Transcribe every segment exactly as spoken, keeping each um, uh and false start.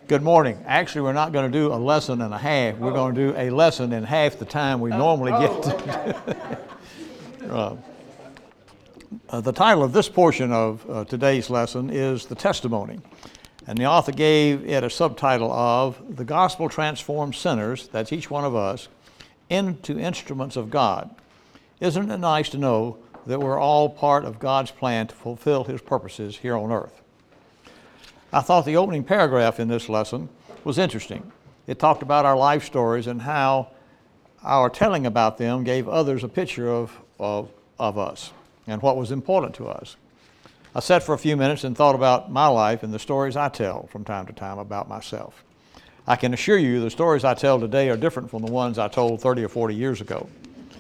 Good morning. Actually, we're not going to do a lesson and a half. We're going to do a lesson in half the time we normally get to. uh, uh, the title of this portion of uh, today's lesson is The Testimony. And the author gave it a subtitle of The Gospel Transforms Sinners, that's each one of us, into instruments of God. Isn't it nice to know that we're all part of God's plan to fulfill His purposes here on earth? I thought the opening paragraph in this lesson was interesting. It talked about our life stories and how our telling about them gave others a picture of, of, of us and what was important to us. I sat for a few minutes and thought about my life and the stories I tell from time to time about myself. I can assure you the stories I tell today are different from the ones I told thirty or forty years ago.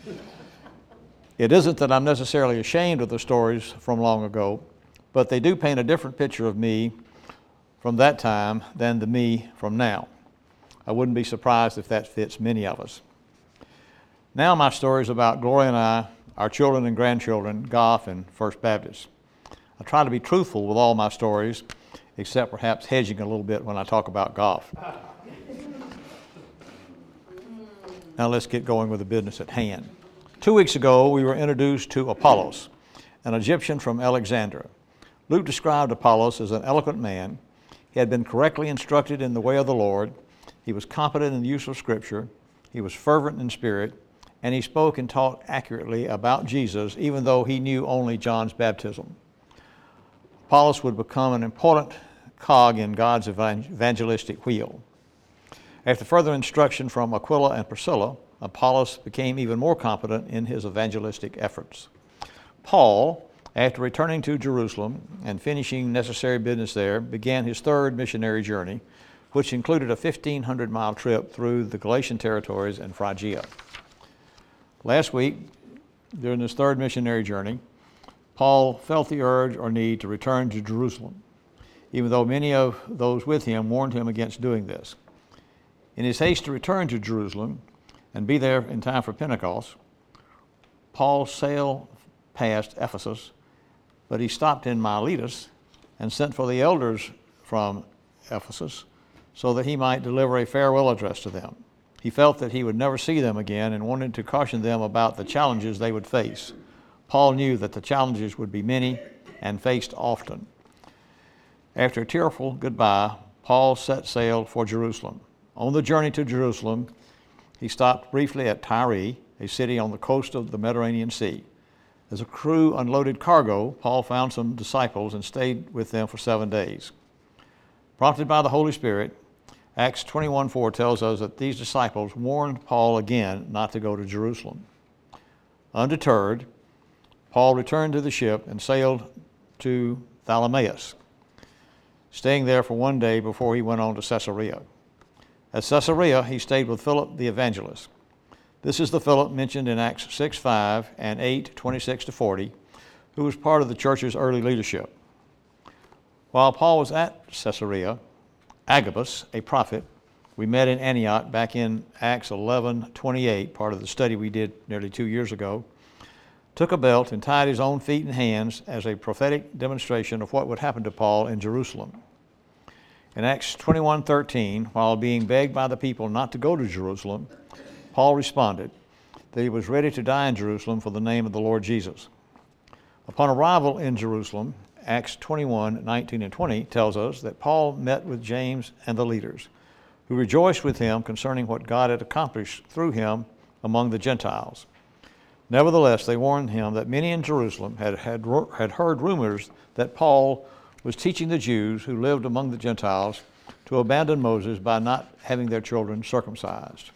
It isn't that I'm necessarily ashamed of the stories from long ago, but they do paint a different picture of me from that time than the me from now. I wouldn't be surprised if that fits many of us. Now my story is about Gloria and I, our children and grandchildren, Goff and First Baptist. I try to be truthful with all my stories, except perhaps hedging a little bit when I talk about Goff. Now let's get going with the business at hand. Two weeks ago, we were introduced to Apollos, an Egyptian from Alexandria. Luke described Apollos as an eloquent man. He had been correctly instructed in the way of the Lord. He was competent in the use of Scripture. He was fervent in spirit. And he spoke and taught accurately about Jesus, even though he knew only John's baptism. Apollos would become an important cog in God's evangelistic wheel. After further instruction from Aquila and Priscilla, Apollos became even more competent in his evangelistic efforts. Paul, after returning to Jerusalem and finishing necessary business there, began his third missionary journey, which included a fifteen hundred mile trip through the Galatian territories and Phrygia. Last week, during this third missionary journey, Paul felt the urge or need to return to Jerusalem, even though many of those with him warned him against doing this. In his haste to return to Jerusalem and be there in time for Pentecost, Paul sailed past Ephesus, but he stopped in Miletus and sent for the elders from Ephesus so that he might deliver a farewell address to them. He felt that he would never see them again and wanted to caution them about the challenges they would face. Paul knew that the challenges would be many and faced often. After a tearful goodbye, Paul set sail for Jerusalem. On the journey to Jerusalem, he stopped briefly at Tyre, a city on the coast of the Mediterranean Sea. As a crew unloaded cargo, Paul found some disciples and stayed with them for seven days. Prompted by the Holy Spirit, Acts twenty-one four tells us that these disciples warned Paul again not to go to Jerusalem. Undeterred, Paul returned to the ship and sailed to Ptolemais, staying there for one day before he went on to Caesarea. At Caesarea, he stayed with Philip the evangelist. This is the Philip mentioned in Acts six five and eight twenty-six to forty, who was part of the church's early leadership. While Paul was at Caesarea, Agabus, a prophet, we met in Antioch back in Acts eleven twenty-eight, part of the study we did nearly two years ago, took a belt and tied his own feet and hands as a prophetic demonstration of what would happen to Paul in Jerusalem. In Acts twenty-one thirteen, while being begged by the people not to go to Jerusalem, Paul responded that he was ready to die in Jerusalem for the name of the Lord Jesus. Upon arrival in Jerusalem, Acts twenty-one nineteen and twenty tells us that Paul met with James and the leaders, who rejoiced with him concerning what God had accomplished through him among the Gentiles. Nevertheless, they warned him that many in Jerusalem had, had, had heard rumors that Paul was teaching the Jews who lived among the Gentiles to abandon Moses by not having their children circumcised.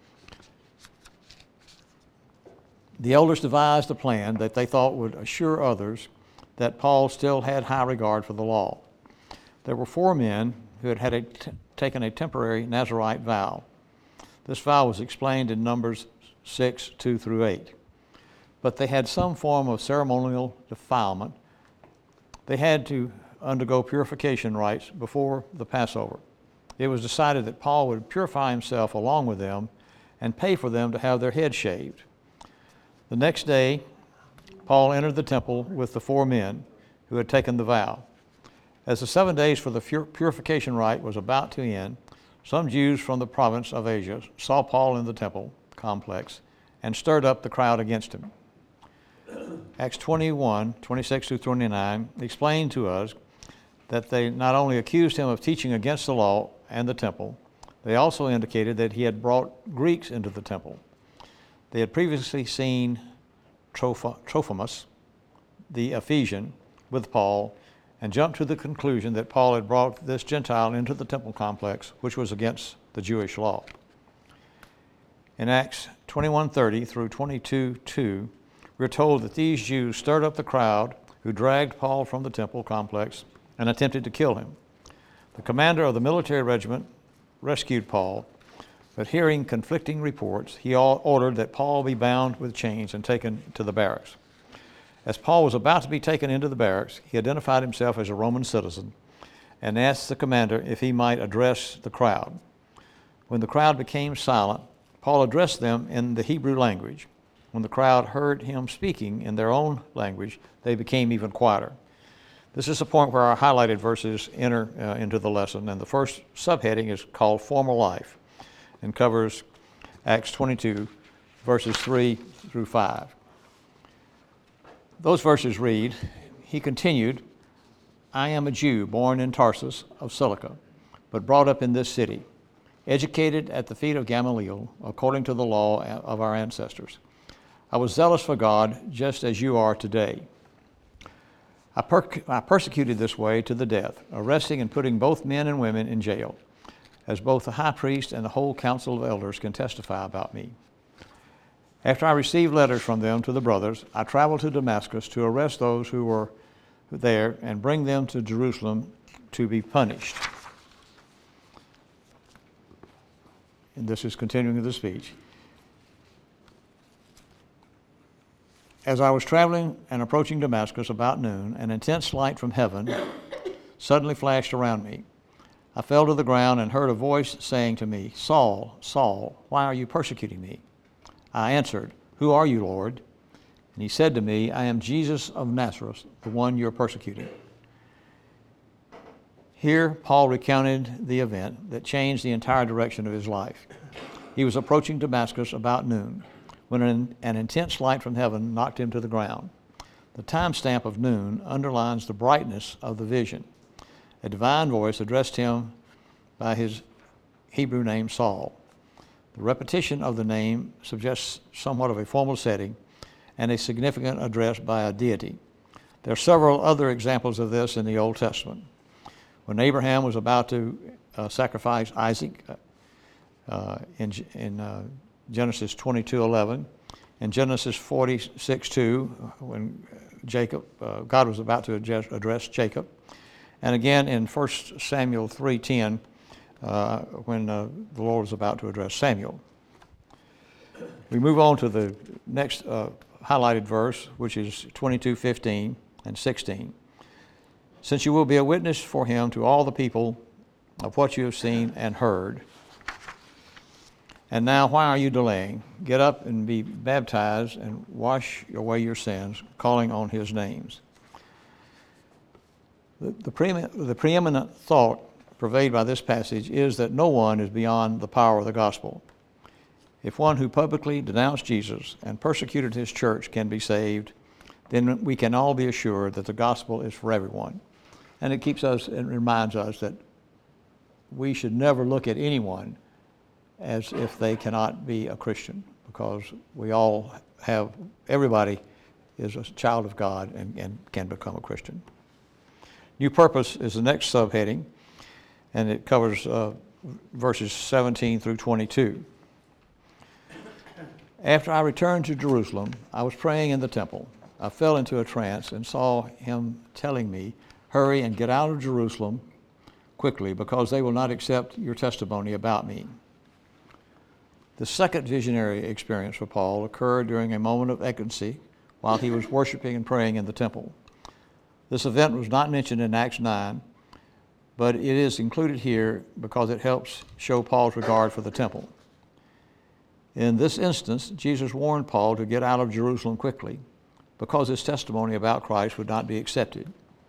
The elders devised a plan that they thought would assure others that Paul still had high regard for the law. There were four men who had, had a t- taken a temporary Nazirite vow. This vow was explained in Numbers six, two through eight. But they had some form of ceremonial defilement. They had to undergo purification rites before the Passover. It was decided that Paul would purify himself along with them and pay for them to have their heads shaved. The next day, Paul entered the temple with the four men who had taken the vow. As the seven days for the purification rite was about to end, some Jews from the province of Asia saw Paul in the temple complex and stirred up the crowd against him. Acts twenty-one, twenty-six through twenty-nine explain to us that they not only accused him of teaching against the law and the temple, they also indicated that he had brought Greeks into the temple. They had previously seen Troph- Trophimus, the Ephesian, with Paul, and jumped to the conclusion that Paul had brought this Gentile into the temple complex, which was against the Jewish law. In Acts twenty-one thirty through twenty-two two, we're told that these Jews stirred up the crowd who dragged Paul from the temple complex and attempted to kill him. The commander of the military regiment rescued Paul, but hearing conflicting reports, he ordered that Paul be bound with chains and taken to the barracks. As Paul was about to be taken into the barracks, he identified himself as a Roman citizen and asked the commander if he might address the crowd. When the crowd became silent, Paul addressed them in the Hebrew language. When the crowd heard him speaking in their own language, they became even quieter. This is the point where our highlighted verses enter uh, into the lesson, and the first subheading is called Former Life and covers Acts twenty-two, verses three through five. Those verses read, "He continued, I am a Jew born in Tarsus of Cilicia, but brought up in this city, educated at the feet of Gamaliel, according to the law of our ancestors. I was zealous for God, just as you are today. I, per- I persecuted this way to the death, arresting and putting both men and women in jail, as both the high priest and the whole council of elders can testify about me. After I received letters from them to the brothers, I traveled to Damascus to arrest those who were there and bring them to Jerusalem to be punished." And this is continuing the speech. "As I was traveling and approaching Damascus about noon, an intense light from heaven suddenly flashed around me. I fell to the ground and heard a voice saying to me, 'Saul, Saul, why are you persecuting me?' I answered, 'Who are you, Lord?' And he said to me, 'I am Jesus of Nazareth, the one you're persecuting.'" Here, Paul recounted the event that changed the entire direction of his life. He was approaching Damascus about noon when an, an intense light from heaven knocked him to the ground. The timestamp of noon underlines the brightness of the vision. A divine voice addressed him by his Hebrew name Saul. The repetition of the name suggests somewhat of a formal setting and a significant address by a deity. There are several other examples of this in the Old Testament. When Abraham was about to uh, sacrifice Isaac uh, in, in uh, Genesis twenty-two eleven, in Genesis forty-six two, when Jacob, uh, God was about to address, address Jacob, and again in First Samuel three ten, uh, when uh, the Lord was about to address Samuel. We move on to the next uh, highlighted verse, which is twenty-two fifteen and sixteen. "Since you will be a witness for him to all the people of what you have seen and heard. And now, why are you delaying? Get up and be baptized and wash away your sins, calling on his names." The, the, preeminent, the preeminent thought pervaded by this passage is that no one is beyond the power of the gospel. If one who publicly denounced Jesus and persecuted his church can be saved, then we can all be assured that the gospel is for everyone. And it keeps us, it reminds us that we should never look at anyone as if they cannot be a Christian, because we all have, everybody is a child of God and, and can become a Christian. New purpose is the next subheading, and it covers uh, verses seventeen through twenty-two. "After I returned to Jerusalem, I was praying in the temple. I fell into a trance and saw him telling me, 'Hurry and get out of Jerusalem quickly, because they will not accept your testimony about me.'" The second visionary experience for Paul occurred during a moment of ecstasy while he was worshiping and praying in the temple. This event was not mentioned in Acts nine, but it is included here because it helps show Paul's regard for the temple. In this instance, Jesus warned Paul to get out of Jerusalem quickly because his testimony about Christ would not be accepted.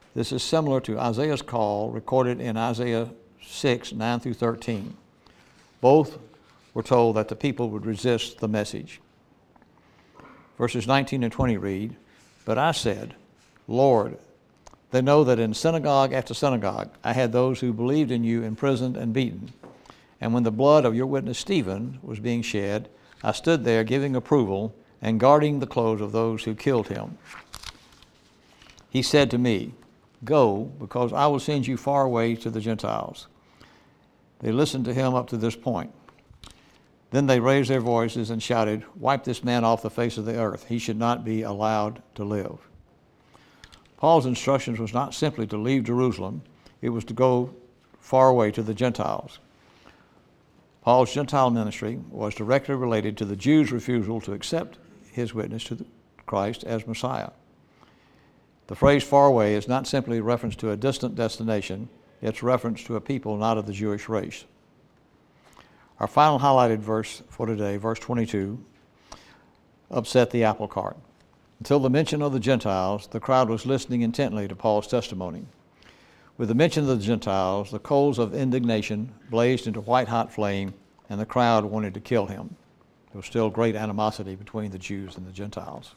This is similar to Isaiah's call recorded in Isaiah six, nine through thirteen. Both were told that the people would resist the message. Verses nineteen and twenty read, "But I said, Lord, they know that in synagogue after synagogue I had those who believed in you imprisoned and beaten. And when the blood of your witness Stephen was being shed, I stood there giving approval and guarding the clothes of those who killed him. He said to me, Go, because I will send you far away to the Gentiles." They listened to him up to this point. Then they raised their voices and shouted, "Wipe this man off the face of the earth. He should not be allowed to live." Paul's instructions was not simply to leave Jerusalem, it was to go far away to the Gentiles. Paul's Gentile ministry was directly related to the Jews' refusal to accept his witness to Christ as Messiah. The phrase far away is not simply a reference to a distant destination, it's reference to a people not of the Jewish race. Our final highlighted verse for today, verse twenty-two, upset the apple cart. Until the mention of the Gentiles, the crowd was listening intently to Paul's testimony. With the mention of the Gentiles, the coals of indignation blazed into white-hot flame, and the crowd wanted to kill him. There was still great animosity between the Jews and the Gentiles.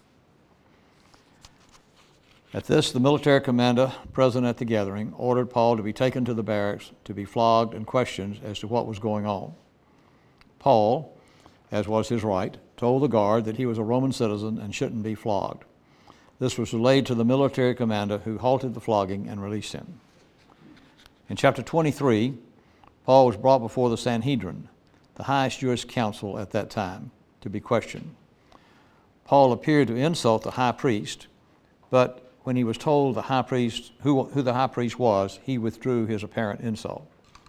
At this, the military commander present at the gathering ordered Paul to be taken to the barracks to be flogged and questioned as to what was going on. Paul, as was his right, told the guard that he was a Roman citizen and shouldn't be flogged. This was relayed to the military commander, who halted the flogging and released him. In chapter twenty-three, Paul was brought before the Sanhedrin, the highest Jewish council at that time, to be questioned. Paul appeared to insult the high priest, but when he was told the high priest who, who the high priest was, he withdrew his apparent insult.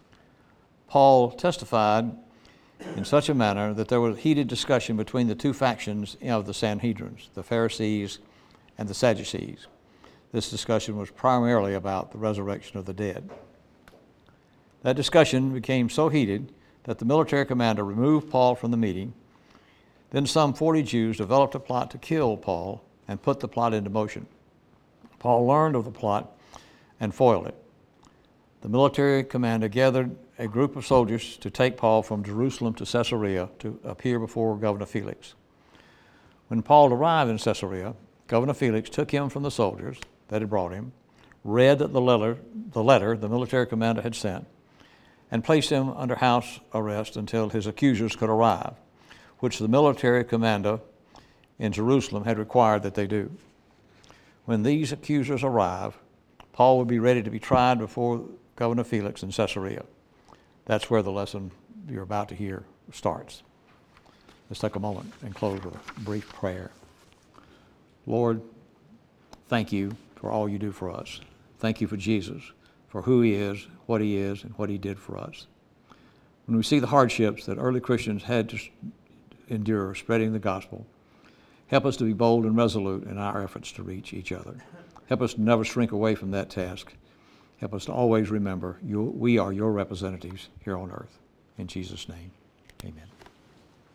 Paul testified in such a manner that there was heated discussion between the two factions of the Sanhedrins, the Pharisees and the Sadducees. This discussion was primarily about the resurrection of the dead. That discussion became so heated that the military commander removed Paul from the meeting. Then some forty Jews developed a plot to kill Paul and put the plot into motion. Paul learned of the plot and foiled it. The military commander gathered a group of soldiers to take Paul from Jerusalem to Caesarea to appear before Governor Felix. When Paul arrived in Caesarea, Governor Felix took him from the soldiers that had brought him, read the letter, the letter the military commander had sent, and placed him under house arrest until his accusers could arrive, which the military commander in Jerusalem had required that they do. When these accusers arrive, Paul would be ready to be tried before Governor Felix in Caesarea. That's where the lesson you're about to hear starts. Let's take a moment and close with a brief prayer. Lord, thank you for all you do for us. Thank you for Jesus, for who he is, what he is, and what he did for us. When we see the hardships that early Christians had to endure spreading the gospel, help us to be bold and resolute in our efforts to reach each other. Help us to never shrink away from that task. Help us to always remember you, we are your representatives here on earth. In Jesus' name, amen.